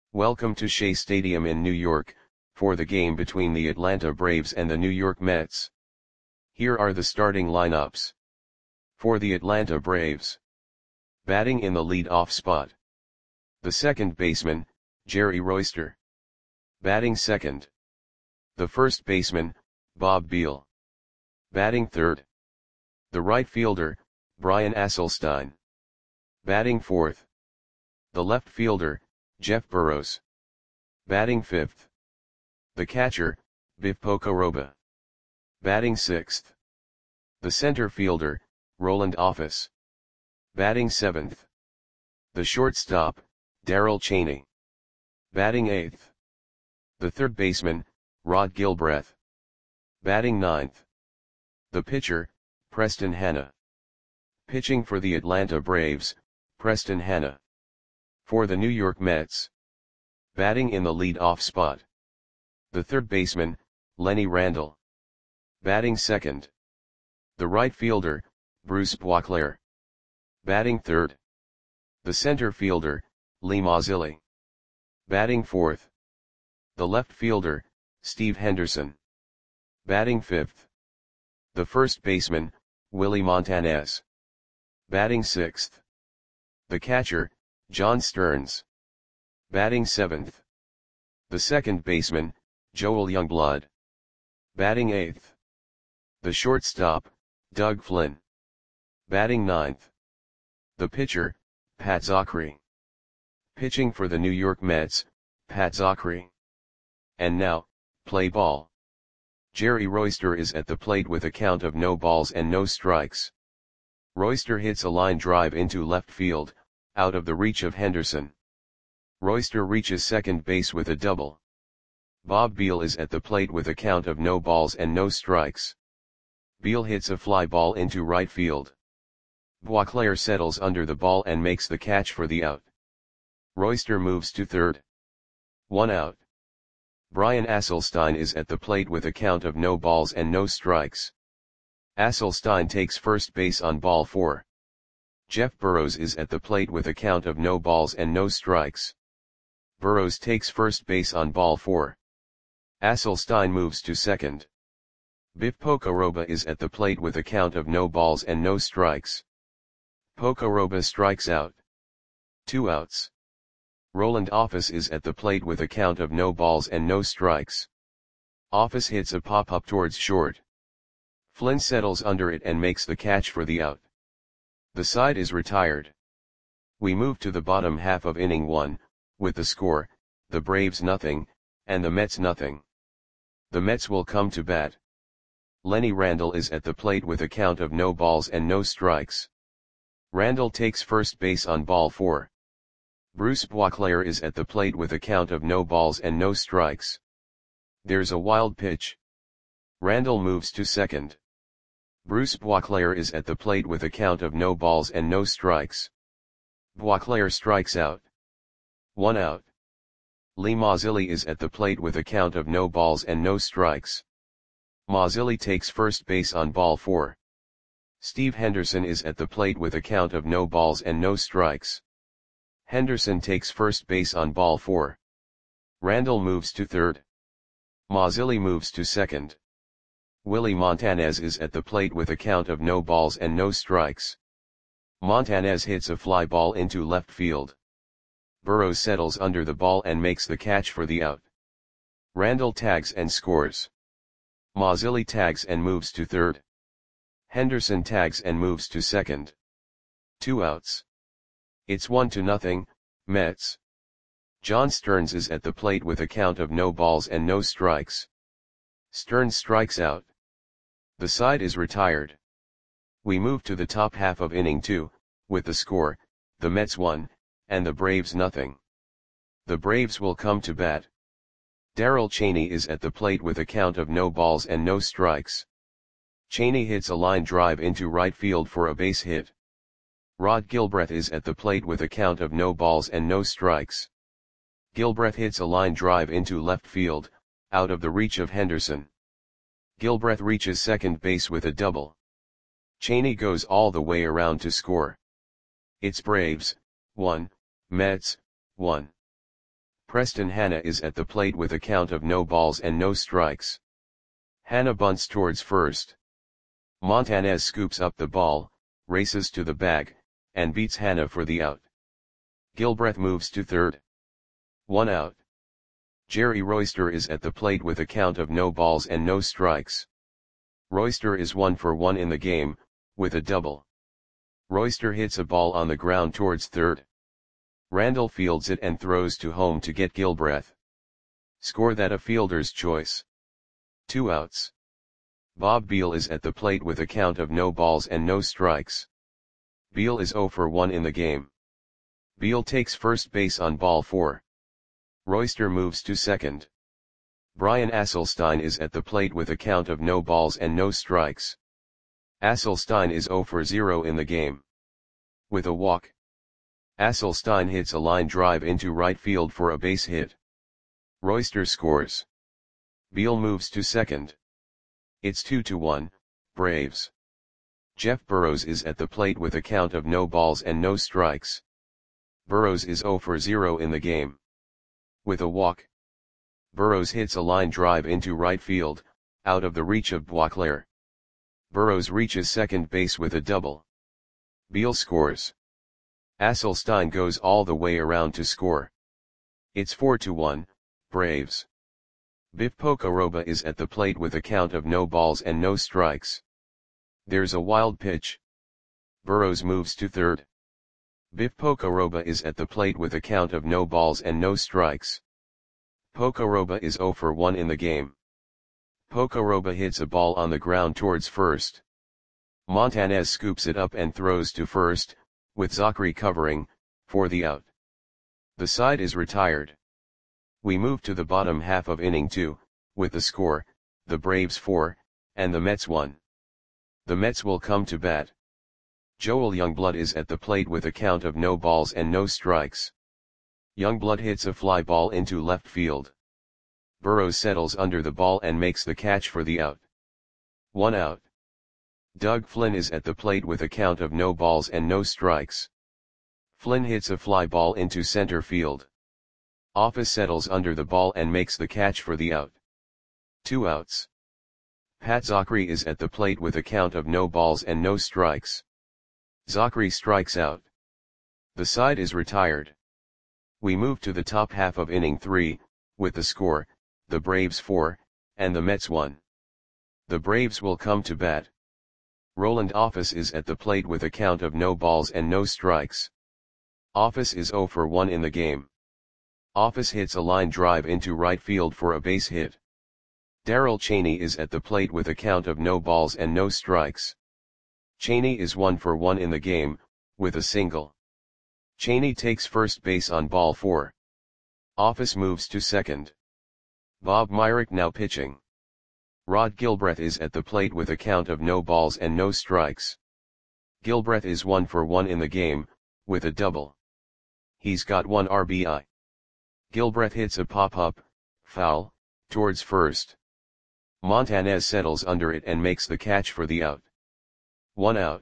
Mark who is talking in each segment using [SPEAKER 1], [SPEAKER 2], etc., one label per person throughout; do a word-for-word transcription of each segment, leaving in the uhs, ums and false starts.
[SPEAKER 1] Welcome to Shea Stadium in New York, for the game between the Atlanta Braves and the New York Mets. Here are the starting lineups. For the Atlanta Braves. Batting in the lead-off spot. The second baseman, Jerry Royster. Batting second. The first baseman, Bob Beal. Batting third. The right fielder, Brian Asselstein. Batting fourth. The left fielder, Jeff Burroughs. Batting fifth. The catcher, Biff Pocoroba. Batting sixth. The center fielder, Roland Office. Batting seventh. The shortstop, Darrell Chaney. Batting eighth. The third baseman, Rod Gilbreth. Batting ninth. The pitcher, Preston Hanna. Pitching for the Atlanta Braves, Preston Hanna. For the New York Mets. Batting in the lead-off spot. The third baseman, Lenny Randle. Batting second. The right fielder, Bruce Boisclair. Batting third. The center fielder, Lee Mazzilli. Batting fourth. The left fielder, Steve Henderson. Batting fifth. The first baseman, Willie Montanez. Batting sixth. The catcher, John Stearns. Batting seventh. The second baseman, Joel Youngblood. Batting eighth. The shortstop, Doug Flynn. Batting ninth. The pitcher, Pat Zachry. Pitching for the New York Mets, Pat Zachry. And now, play ball. Jerry Royster is at the plate with a count of no balls and no strikes. Royster hits a line drive into left field, out of the reach of Henderson. Royster reaches second base with a double. Bob Beal is at the plate with a count of no balls and no strikes. Beal hits a fly ball into right field. Boisclair settles under the ball and makes the catch for the out. Royster moves to third. One out. Brian Asselstein is at the plate with a count of no balls and no strikes. Asselstein takes first base on ball four. Jeff Burroughs is at the plate with a count of no balls and no strikes. Burroughs takes first base on ball four. Asselstein moves to second. Biff Pocoroba is at the plate with a count of no balls and no strikes. Pocoroba strikes out. Two outs. Roland Office is at the plate with a count of no balls and no strikes. Office hits a pop-up towards short. Flynn settles under it and makes the catch for the out. The side is retired. We move to the bottom half of inning one, with the score, the Braves nothing, and the Mets nothing. The Mets will come to bat. Lenny Randle is at the plate with a count of no balls and no strikes. Randle takes first base on ball four. Bruce Boisclair is at the plate with a count of no balls and no strikes. There's a wild pitch. Randle moves to second. Bruce Boisclair is at the plate with a count of no balls and no strikes. Boisclair strikes out. One out. Lee Mazzilli is at the plate with a count of no balls and no strikes. Mazzilli takes first base on ball four. Steve Henderson is at the plate with a count of no balls and no strikes. Henderson takes first base on ball four. Randle moves to third. Mazzilli moves to second. Willie Montanez is at the plate with a count of no balls and no strikes. Montanez hits a fly ball into left field. Burroughs settles under the ball and makes the catch for the out. Randle tags and scores. Mazzilli tags and moves to third. Henderson tags and moves to second. Two outs. It's one to nothing, Mets. John Stearns is at the plate with a count of no balls and no strikes. Stearns strikes out. The side is retired. We move to the top half of inning two, with the score, the Mets one, and the Braves nothing. The Braves will come to bat. Darrell Chaney is at the plate with a count of no balls and no strikes. Chaney hits a line drive into right field for a base hit. Rod Gilbreth is at the plate with a count of no balls and no strikes. Gilbreth hits a line drive into left field, out of the reach of Henderson. Gilbreth reaches second base with a double. Chaney goes all the way around to score. It's Braves, one, Mets, one. Preston Hanna is at the plate with a count of no balls and no strikes. Hanna bunts towards first. Montanez scoops up the ball, races to the bag, and beats Hanna for the out. Gilbreth moves to third. One out. Jerry Royster is at the plate with a count of no balls and no strikes. Royster is one for one in the game, with a double. Royster hits a ball on the ground towards third. Randall fields it and throws to home to get Gilbreth. Score that a fielder's choice. Two outs. Bob Beal is at the plate with a count of no balls and no strikes. Beal is zero for one in the game. Beal takes first base on ball four. Royster moves to second. Brian Asselstein is at the plate with a count of no balls and no strikes. Asselstein is zero for zero in the game. With a walk, Asselstein hits a line drive into right field for a base hit. Royster scores. Beal moves to second. It's two to one, Braves. Jeff Burrows is at the plate with a count of no balls and no strikes. Burrows is zero for zero in the game. With a walk, Burrows hits a line drive into right field, out of the reach of Boisclair. Burrows reaches second base with a double. Beal scores. Asselstein goes all the way around to score. It's four to one, Braves. Biff Pocoroba is at the plate with a count of no balls and no strikes. There's a wild pitch. Burrows moves to third. Biff Pocoroba is at the plate with a count of no balls and no strikes. Pocoroba is zero for one in the game. Pocoroba hits a ball on the ground towards first. Montanez scoops it up and throws to first, with Zachary covering, for the out. The side is retired. We move to the bottom half of inning two, with the score, the Braves four, and the Mets one. The Mets will come to bat. Joel Youngblood is at the plate with a count of no balls and no strikes. Youngblood hits a fly ball into left field. Burrows settles under the ball and makes the catch for the out. One out. Doug Flynn is at the plate with a count of no balls and no strikes. Flynn hits a fly ball into center field. Office settles under the ball and makes the catch for the out. Two outs. Pat Zachary is at the plate with a count of no balls and no strikes. Zachary strikes out. The side is retired. We move to the top half of inning three, with the score, the Braves four, and the Mets one. The Braves will come to bat. Roland Office is at the plate with a count of no balls and no strikes. Office is zero for one in the game. Office hits a line drive into right field for a base hit. Darrell Chaney is at the plate with a count of no balls and no strikes. Chaney is one for one in the game, with a single. Chaney takes first base on ball four. Office moves to second. Bob Myrick now pitching. Rod Gilbreth is at the plate with a count of no balls and no strikes. Gilbreth is one for one in the game, with a double. He's got one R B I. Gilbreth hits a pop-up, foul, towards first. Montanez settles under it and makes the catch for the out. One out.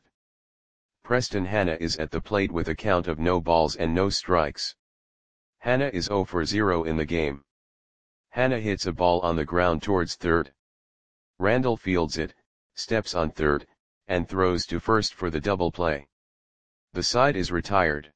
[SPEAKER 1] Preston Hanna is at the plate with a count of no balls and no strikes. Hanna is zero for zero in the game. Hanna hits a ball on the ground towards third. Randall fields it, steps on third, and throws to first for the double play. The side is retired.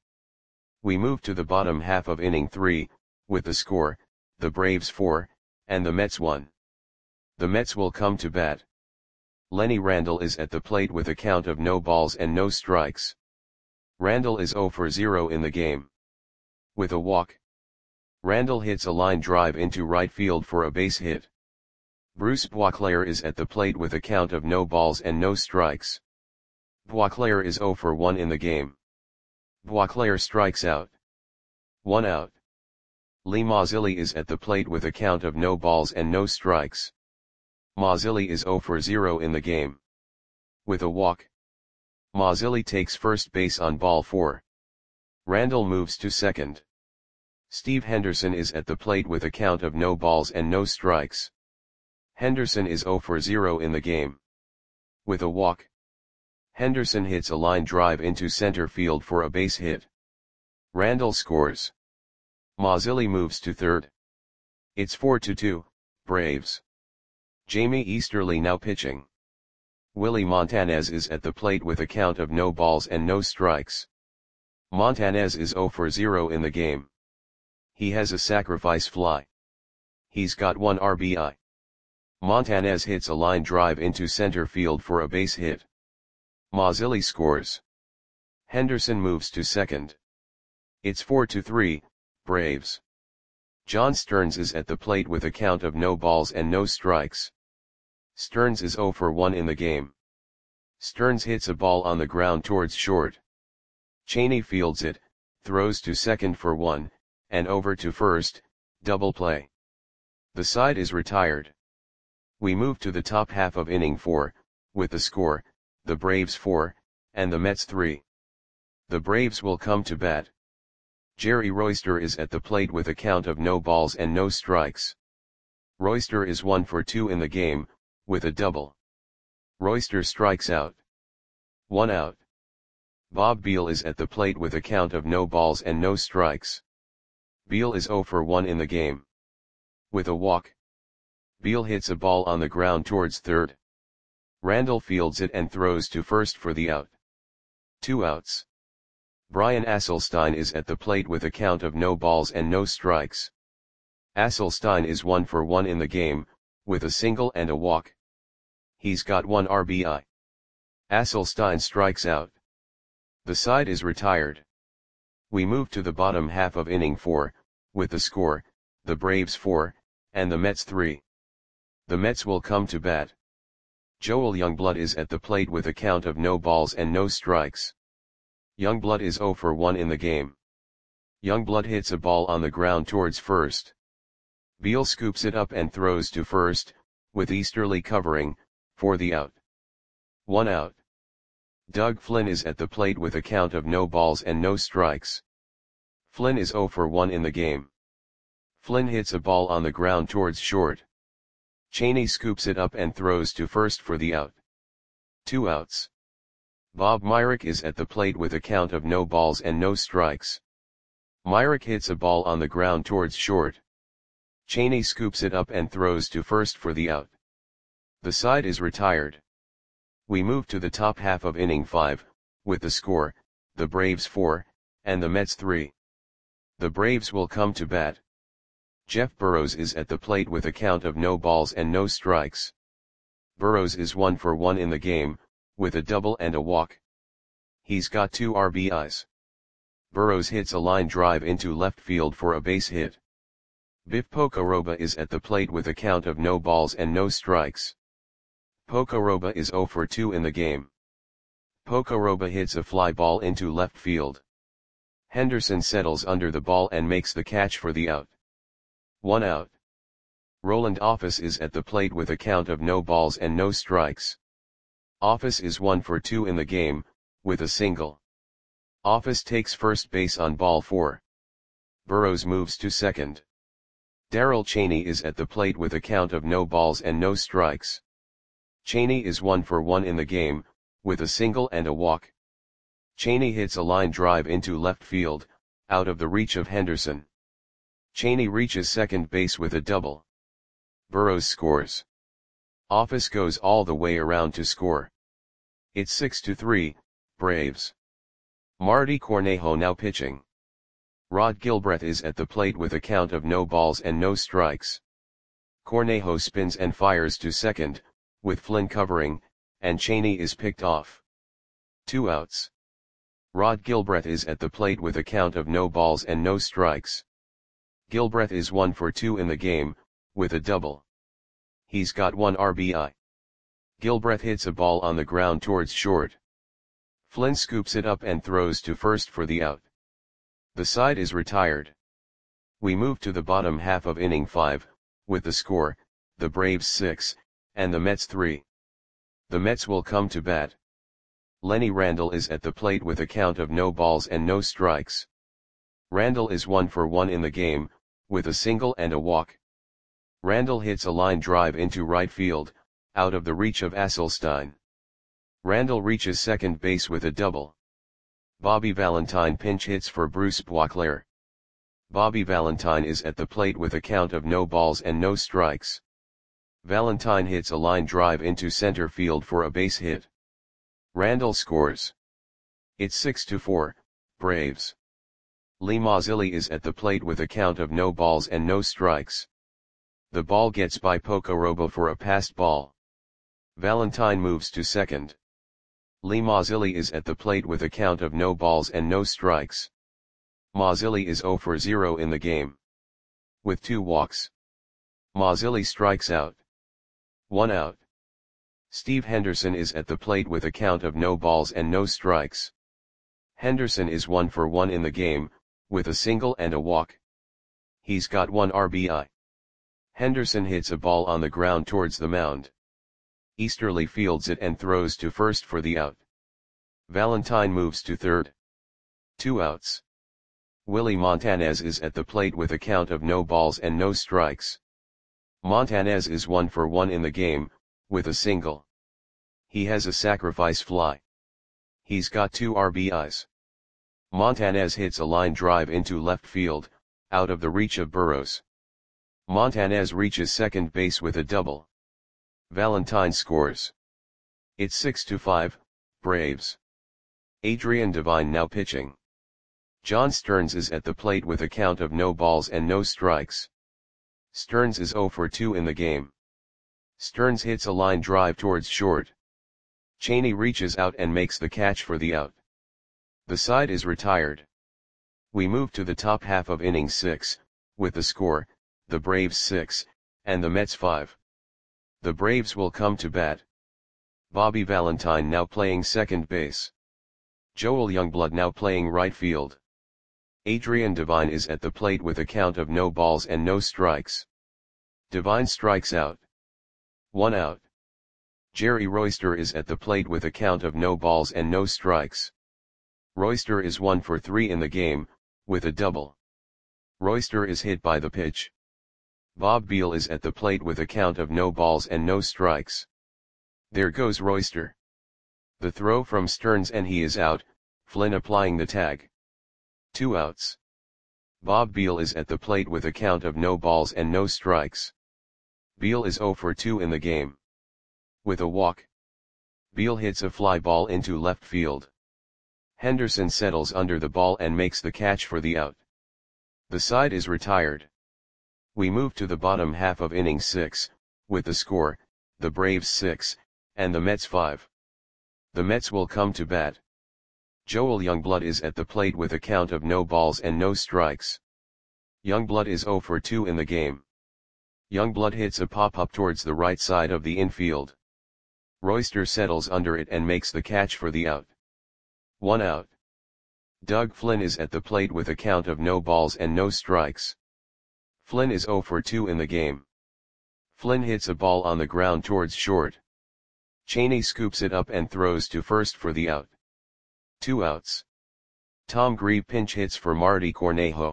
[SPEAKER 1] We move to the bottom half of inning three, with the score, the Braves four, and the Mets one. The Mets will come to bat. Lenny Randall is at the plate with a count of no balls and no strikes. Randall is zero for zero in the game. With a walk, Randall hits a line drive into right field for a base hit. Bruce Boisclair is at the plate with a count of no balls and no strikes. Boisclair is zero for one in the game. Boisclair strikes out. One out. Lee Mazzilli is at the plate with a count of no balls and no strikes. Mazzilli is zero for zero in the game. With a walk, Mazzilli takes first base on ball four. Randall moves to second. Steve Henderson is at the plate with a count of no balls and no strikes. Henderson is zero for zero in the game. With a walk, Henderson hits a line drive into center field for a base hit. Randall scores. Mazzilli moves to third. It's four to two, Braves. Jamie Easterly now pitching. Willie Montanez is at the plate with a count of no balls and no strikes. Montanez is zero for zero in the game. He has a sacrifice fly. He's got one R B I. Montanez hits a line drive into center field for a base hit. Mazzilli scores. Henderson moves to second. It's four to three, Braves. John Stearns is at the plate with a count of no balls and no strikes. Stearns is zero for one in the game. Stearns hits a ball on the ground towards short. Cheney fields it, throws to second for one, and over to first, double play. The side is retired. We move to the top half of inning four, with the score, the Braves four, and the Mets three. The Braves will come to bat. Jerry Royster is at the plate with a count of no balls and no strikes. Royster is one for two in the game, with a double. Royster strikes out. One out. Bob Beal is at the plate with a count of no balls and no strikes. Beal is zero for one in the game. With a walk. Beal hits a ball on the ground towards third. Randall fields it and throws to first for the out. Two outs. Brian Asselstein is at the plate with a count of no balls and no strikes. Asselstein is one for one in the game, with a single and a walk. He's got one R B I. Asselstein strikes out. The side is retired. We move to the bottom half of inning four, with the score, the Braves four, and the Mets three. The Mets will come to bat. Joel Youngblood is at the plate with a count of no balls and no strikes. Youngblood is zero for one in the game. Youngblood hits a ball on the ground towards first. Beal scoops it up and throws to first, with Easterly covering, for the out. One out. Doug Flynn is at the plate with a count of no balls and no strikes. Flynn is zero for one in the game. Flynn hits a ball on the ground towards short. Cheney scoops it up and throws to first for the out. Two outs. Bob Myrick is at the plate with a count of no balls and no strikes. Myrick hits a ball on the ground towards short. Cheney scoops it up and throws to first for the out. The side is retired. We move to the top half of inning five, with the score, the Braves four, and the Mets three. The Braves will come to bat. Jeff Burrows is at the plate with a count of no balls and no strikes. Burrows is one for one in the game, with a double and a walk. He's got two R B Is. Burrows hits a line drive into left field for a base hit. Biff Pocoroba is at the plate with a count of no balls and no strikes. Pocoroba is zero for two in the game. Pocoroba hits a fly ball into left field. Henderson settles under the ball and makes the catch for the out. One out. Roland Office is at the plate with a count of no balls and no strikes. Office is one for two in the game, with a single. Office takes first base on ball four. Burrows moves to second. Darrell Cheney is at the plate with a count of no balls and no strikes. Cheney is one for one in the game, with a single and a walk. Cheney hits a line drive into left field, out of the reach of Henderson. Cheney reaches second base with a double. Burrows scores. Office goes all the way around to score. It's six to three, Braves. Marty Cornejo now pitching. Rod Gilbreth is at the plate with a count of no balls and no strikes. Cornejo spins and fires to second, with Flynn covering, and Cheney is picked off. Two outs. Rod Gilbreth is at the plate with a count of no balls and no strikes. Gilbreth is one for two in the game, with a double. He's got one R B I. Gilbreth hits a ball on the ground towards short. Flynn scoops it up and throws to first for the out. The side is retired. We move to the bottom half of inning five, with the score, the Braves six, and the Mets three. The Mets will come to bat. Lenny Randall is at the plate with a count of no balls and no strikes. Randall is one for one in the game, with a single and a walk. Randall hits a line drive into right field, out of the reach of Asselstein. Randall reaches second base with a double. Bobby Valentine pinch hits for Bruce Boisclair. Bobby Valentine is at the plate with a count of no balls and no strikes. Valentine hits a line drive into center field for a base hit. Randall scores. It's six to four, Braves. Lee Mazzilli is at the plate with a count of no balls and no strikes. The ball gets by Pocoroba for a passed ball. Valentine moves to second. Lee Mazzilli is at the plate with a count of no balls and no strikes. Mazzilli is zero for zero in the game. With two walks. Mazzilli strikes out. One out. Steve Henderson is at the plate with a count of no balls and no strikes. Henderson is one for one in the game, with a single and a walk. He's got one R B I. Henderson hits a ball on the ground towards the mound. Easterly fields it and throws to first for the out. Valentine moves to third. Two outs. Willie Montanez is at the plate with a count of no balls and no strikes. Montanez is one for one in the game, with a single. He has a sacrifice fly. He's got two R B Is. Montanez hits a line drive into left field, out of the reach of Burrows. Montanez reaches second base with a double. Valentine scores. It's six to five, Braves. Adrian Devine now pitching. John Stearns is at the plate with a count of no balls and no strikes. Stearns is zero for two in the game. Stearns hits a line drive towards short. Cheney reaches out and makes the catch for the out. The side is retired. We move to the top half of inning six, with the score, the Braves six, and the Mets five. The Braves will come to bat. Bobby Valentine now playing second base. Joel Youngblood now playing right field. Adrian Devine is at the plate with a count of no balls and no strikes. Devine strikes out. One out. Jerry Royster is at the plate with a count of no balls and no strikes. Royster is one for three in the game, with a double. Royster is hit by the pitch. Bob Beal is at the plate with a count of no balls and no strikes. There goes Royster. The throw from Stearns and he is out, Flynn applying the tag. Two outs. Bob Beal is at the plate with a count of no balls and no strikes. Beal is zero for two in the game. With a walk. Beal hits a fly ball into left field. Henderson settles under the ball and makes the catch for the out. The side is retired. We move to the bottom half of inning six, with the score, the Braves six, and the Mets five. The Mets will come to bat. Joel Youngblood is at the plate with a count of no balls and no strikes. Youngblood is zero for two in the game. Youngblood hits a pop-up towards the right side of the infield. Royster settles under it and makes the catch for the out. One out. Doug Flynn is at the plate with a count of no balls and no strikes. Flynn is zero for two in the game. Flynn hits a ball on the ground towards short. Cheney scoops it up and throws to first for the out. Two outs. Tom Grieve pinch hits for Marty Cornejo.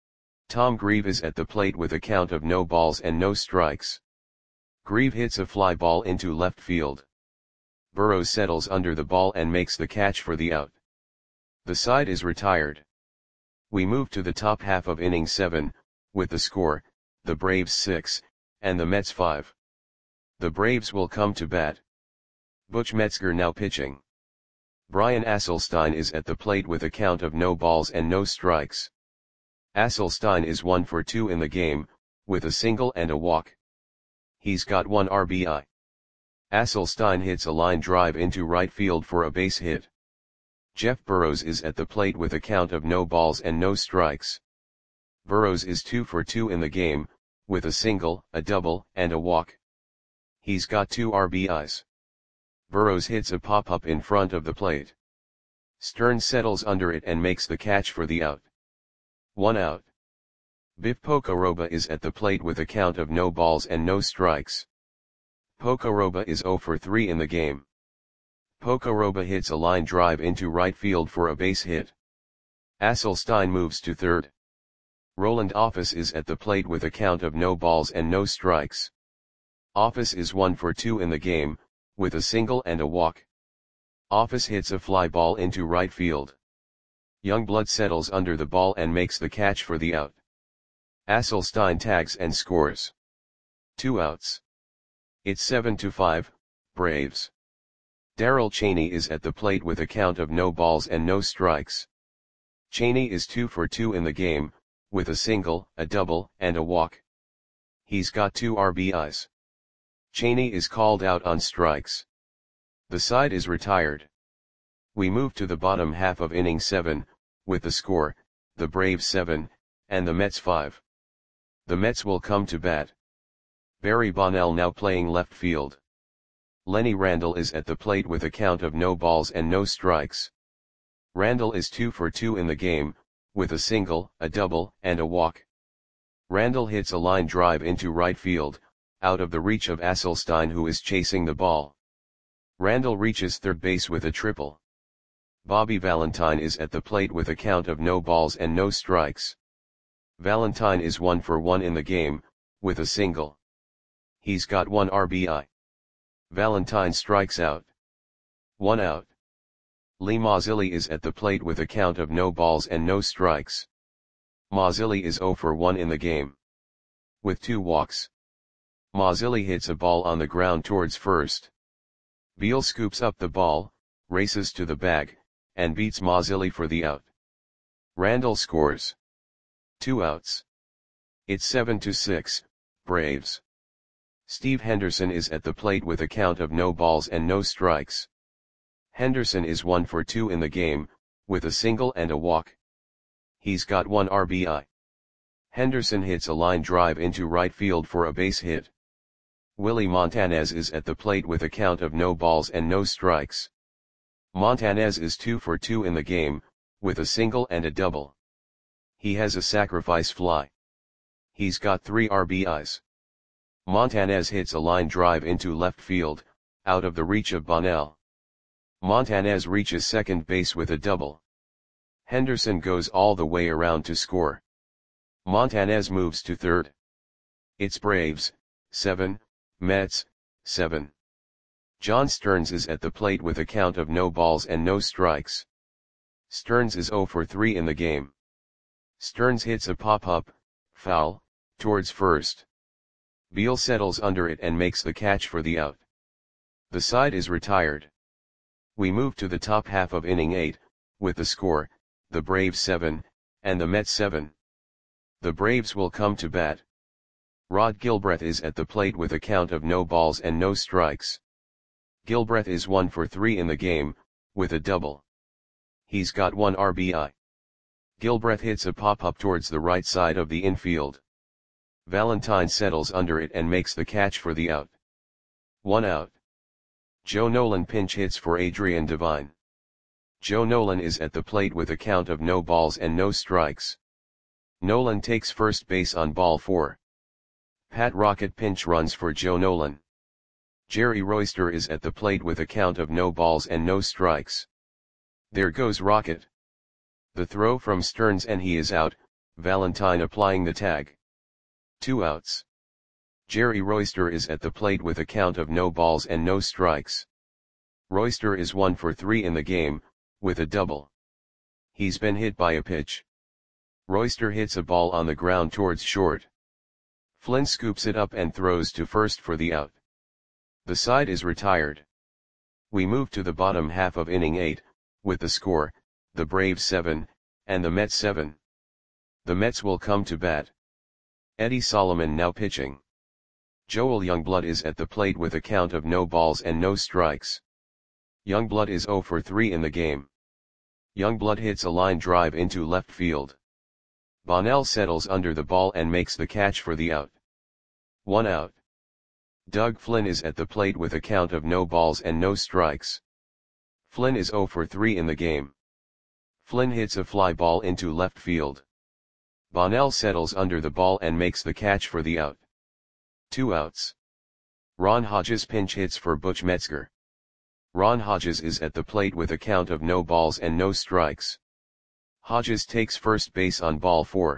[SPEAKER 1] Tom Grieve is at the plate with a count of no balls and no strikes. Grieve hits a fly ball into left field. Burrows settles under the ball and makes the catch for the out. The side is retired. We move to the top half of inning seven, with the score, the Braves six, and the Mets five. The Braves will come to bat. Butch Metzger now pitching. Brian Asselstein is at the plate with a count of no balls and no strikes. Asselstein is one for two in the game, with a single and a walk. He's got one R B I. Asselstein hits a line drive into right field for a base hit. Jeff Burrows is at the plate with a count of no balls and no strikes. Burrows is two for two in the game, with a single, a double, and a walk. He's got two R B Is. Burrows hits a pop-up in front of the plate. Stearns settles under it and makes the catch for the out. One out. Biff Pocoroba is at the plate with a count of no balls and no strikes. Pocoroba is zero for three in the game. Pocoroba hits a line drive into right field for a base hit. Asselstein moves to third. Roland Office is at the plate with a count of no balls and no strikes. Office is one for two in the game, with a single and a walk. Office hits a fly ball into right field. Youngblood settles under the ball and makes the catch for the out. Asselstein tags and scores. Two outs. It's seven to five, Braves. Darrell Chaney is at the plate with a count of no balls and no strikes. Chaney is two for two in the game, with a single, a double, and a walk. He's got two R B Is. Chaney is called out on strikes. The side is retired. We move to the bottom half of inning seven, with the score, the Braves seven, and the Mets five. The Mets will come to bat. Barry Bonnell now playing left field. Lenny Randle is at the plate with a count of no balls and no strikes. Randle is two for two in the game, with a single, a double, and a walk. Randle hits a line drive into right field, out of the reach of Asselstein, who is chasing the ball. Randle reaches third base with a triple. Bobby Valentine is at the plate with a count of no balls and no strikes. Valentine is one for one in the game, with a single. He's got one R B I. Valentine strikes out. One out. Lee Mazzilli is at the plate with a count of no balls and no strikes. Mazzilli is zero for one in the game. With two walks. Mazzilli hits a ball on the ground towards first. Beal scoops up the ball, races to the bag, and beats Mazzilli for the out. Randle scores. Two outs. It's seven to six, Braves. Steve Henderson is at the plate with a count of no balls and no strikes. Henderson is one for two in the game, with a single and a walk. He's got one R B I. Henderson hits a line drive into right field for a base hit. Willie Montanez is at the plate with a count of no balls and no strikes. Montanez is two for two in the game, with a single and a double. He has a sacrifice fly. He's got three R B Is. Montanez hits a line drive into left field, out of the reach of Bonnell. Montanez reaches second base with a double. Henderson goes all the way around to score. Montanez moves to third. It's Braves, seven, Mets, seven. John Stearns is at the plate with a count of no balls and no strikes. Stearns is zero for three in the game. Stearns hits a pop-up, foul, towards first. Beal settles under it and makes the catch for the out. The side is retired. We move to the top half of inning eight, with the score, the Braves seven, and the Mets seven. The Braves will come to bat. Rod Gilbreth is at the plate with a count of no balls and no strikes. Gilbreth is one for three in the game, with a double. He's got one R B I. Gilbreth hits a pop-up towards the right side of the infield. Valentine settles under it and makes the catch for the out. One out. Joe Nolan pinch hits for Adrian Devine. Joe Nolan is at the plate with a count of no balls and no strikes. Nolan takes first base on ball four. Pat Rocket pinch runs for Joe Nolan. Jerry Royster is at the plate with a count of no balls and no strikes. There goes Rocket. The throw from Stearns and he is out, Valentine applying the tag. Two outs. Jerry Royster is at the plate with a count of no balls and no strikes. Royster is one for three in the game, with a double. He's been hit by a pitch. Royster hits a ball on the ground towards short. Flynn scoops it up and throws to first for the out. The side is retired. We move to the bottom half of inning eight, with the score, the Braves seven, and the Mets seven. The Mets will come to bat. Eddie Solomon now pitching. Joel Youngblood is at the plate with a count of no balls and no strikes. Youngblood is zero for three in the game. Youngblood hits a line drive into left field. Bonnell settles under the ball and makes the catch for the out. One out. Doug Flynn is at the plate with a count of no balls and no strikes. Flynn is zero for three in the game. Flynn hits a fly ball into left field. Bonnell settles under the ball and makes the catch for the out. Two outs. Ron Hodges pinch hits for Butch Metzger. Ron Hodges is at the plate with a count of no balls and no strikes. Hodges takes first base on ball four.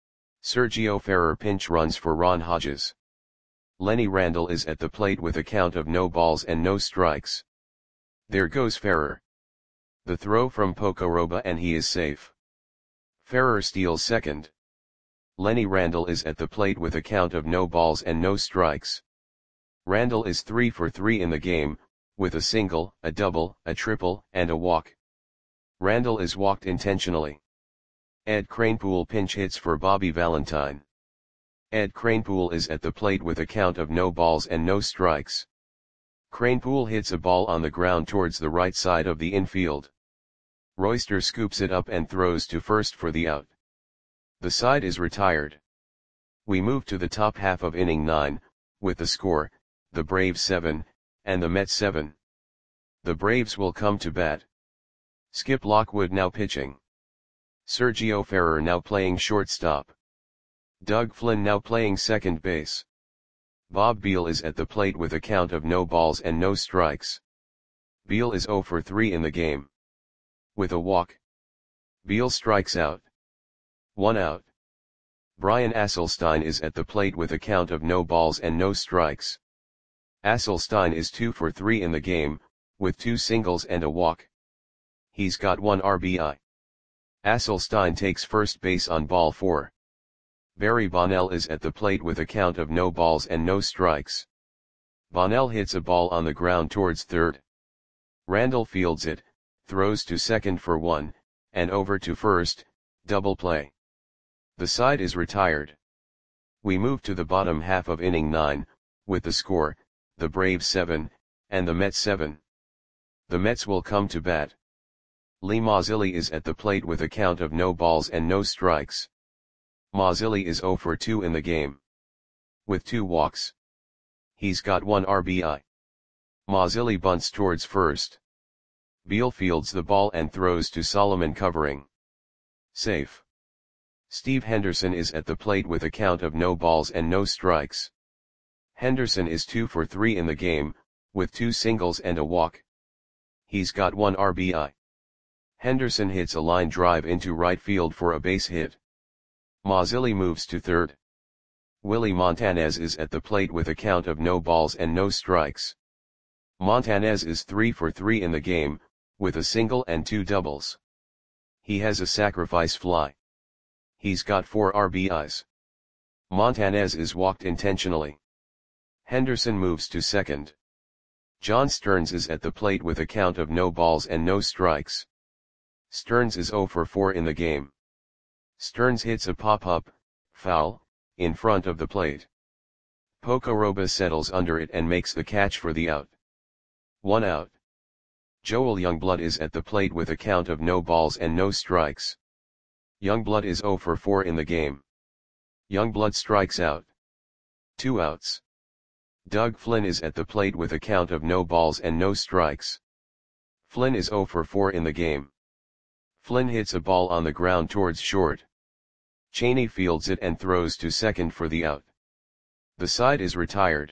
[SPEAKER 1] Sergio Ferrer pinch runs for Ron Hodges. Lenny Randle is at the plate with a count of no balls and no strikes. There goes Ferrer. The throw from Pocoroba and he is safe. Ferrer steals second. Lenny Randle is at the plate with a count of no balls and no strikes. Randle is three for three in the game, with a single, a double, a triple, and a walk. Randle is walked intentionally. Ed Kranepool pinch hits for Bobby Valentine. Ed Kranepool is at the plate with a count of no balls and no strikes. Kranepool hits a ball on the ground towards the right side of the infield. Royster scoops it up and throws to first for the out. The side is retired. We move to the top half of inning nine, with the score, the Braves seven, and the Mets seven. The Braves will come to bat. Skip Lockwood now pitching. Sergio Ferrer now playing shortstop. Doug Flynn now playing second base. Bob Beal is at the plate with a count of no balls and no strikes. Beal is zero for three in the game. With a walk. Beal strikes out. One out. Brian Asselstein is at the plate with a count of no balls and no strikes. Asselstein is two for three in the game, with two singles and a walk. He's got one R B I. Asselstein takes first base on ball four. Barry Bonnell is at the plate with a count of no balls and no strikes. Bonnell hits a ball on the ground towards third. Randle fields it, throws to second for one, and over to first, double play. The side is retired. We move to the bottom half of inning nine, with the score, the Braves seven, and the Mets seven. The Mets will come to bat. Lee Mazzilli is at the plate with a count of no balls and no strikes. Mazzilli is zero for two in the game. With two walks. He's got one R B I. Mazzilli bunts towards first. Beal fields the ball and throws to Solomon covering. Safe. Steve Henderson is at the plate with a count of no balls and no strikes. Henderson is two for three in the game, with two singles and a walk. He's got one R B I. Henderson hits a line drive into right field for a base hit. Mazzilli moves to third. Willie Montanez is at the plate with a count of no balls and no strikes. Montanez is three for three in the game, with a single and two doubles. He has a sacrifice fly. He's got four R B Is. Montanez is walked intentionally. Henderson moves to second. John Stearns is at the plate with a count of no balls and no strikes. Stearns is zero for four in the game. Stearns hits a pop-up, foul, in front of the plate. Pocoroba settles under it and makes the catch for the out. One out. Joel Youngblood is at the plate with a count of no balls and no strikes. Youngblood is zero for four in the game. Youngblood strikes out. Two outs. Doug Flynn is at the plate with a count of no balls and no strikes. Flynn is zero for four in the game. Flynn hits a ball on the ground towards short. Cheney fields it and throws to second for the out. The side is retired.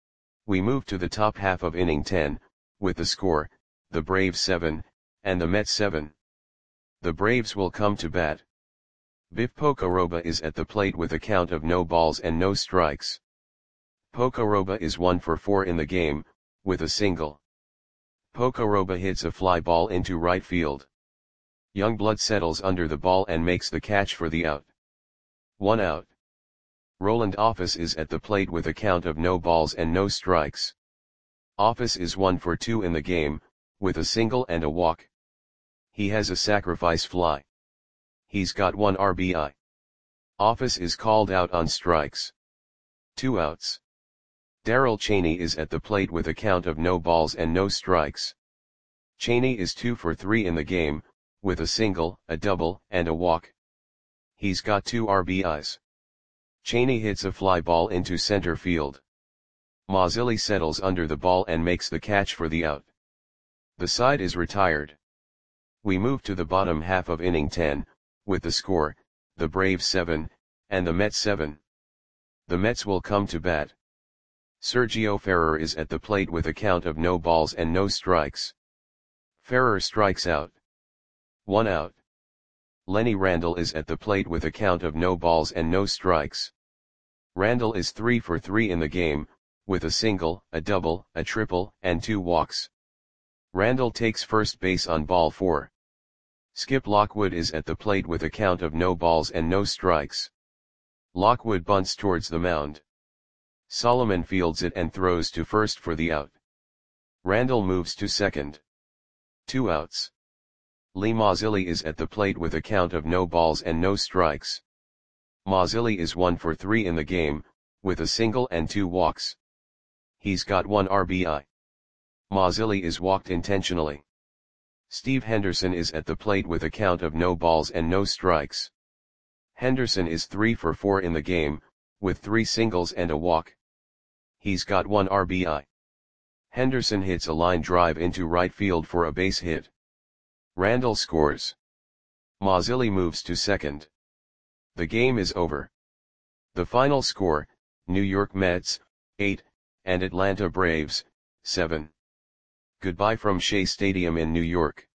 [SPEAKER 1] We move to the top half of inning ten, with the score, the Braves seven, and the Mets seven. The Braves will come to bat. Biff Pocoroba is at the plate with a count of no balls and no strikes. Pocoroba is one for four in the game, with a single. Pocoroba hits a fly ball into right field. Youngblood settles under the ball and makes the catch for the out. One out. Roland Office is at the plate with a count of no balls and no strikes. Office is one for two in the game, with a single and a walk. He has a sacrifice fly. He's got one R B I. Office is called out on strikes. Two outs. Darrell Cheney is at the plate with a count of no balls and no strikes. Cheney is two for three in the game, with a single, a double, and a walk. He's got two R B Is. Cheney hits a fly ball into center field. Mazzilli settles under the ball and makes the catch for the out. The side is retired. We move to the bottom half of inning ten, with the score, the Braves seven, and the Mets seven. The Mets will come to bat. Sergio Ferrer is at the plate with a count of no balls and no strikes. Ferrer strikes out. One out. Lenny Randle is at the plate with a count of no balls and no strikes. Randle is three for three in the game, with a single, a double, a triple, and two walks. Randle takes first base on ball four. Skip Lockwood is at the plate with a count of no balls and no strikes. Lockwood bunts towards the mound. Solomon fields it and throws to first for the out. Randall moves to second. Two outs. Lee Mazzilli is at the plate with a count of no balls and no strikes. Mazzilli is one for three in the game, with a single and two walks. He's got one R B I. Mazzilli is walked intentionally. Steve Henderson is at the plate with a count of no balls and no strikes. Henderson is three for four in the game, with three singles and a walk. He's got one R B I. Henderson hits a line drive into right field for a base hit. Randall scores. Mazzilli moves to second. The game is over. The final score, New York Mets, eight, and Atlanta Braves, seven. Goodbye from Shea Stadium in New York.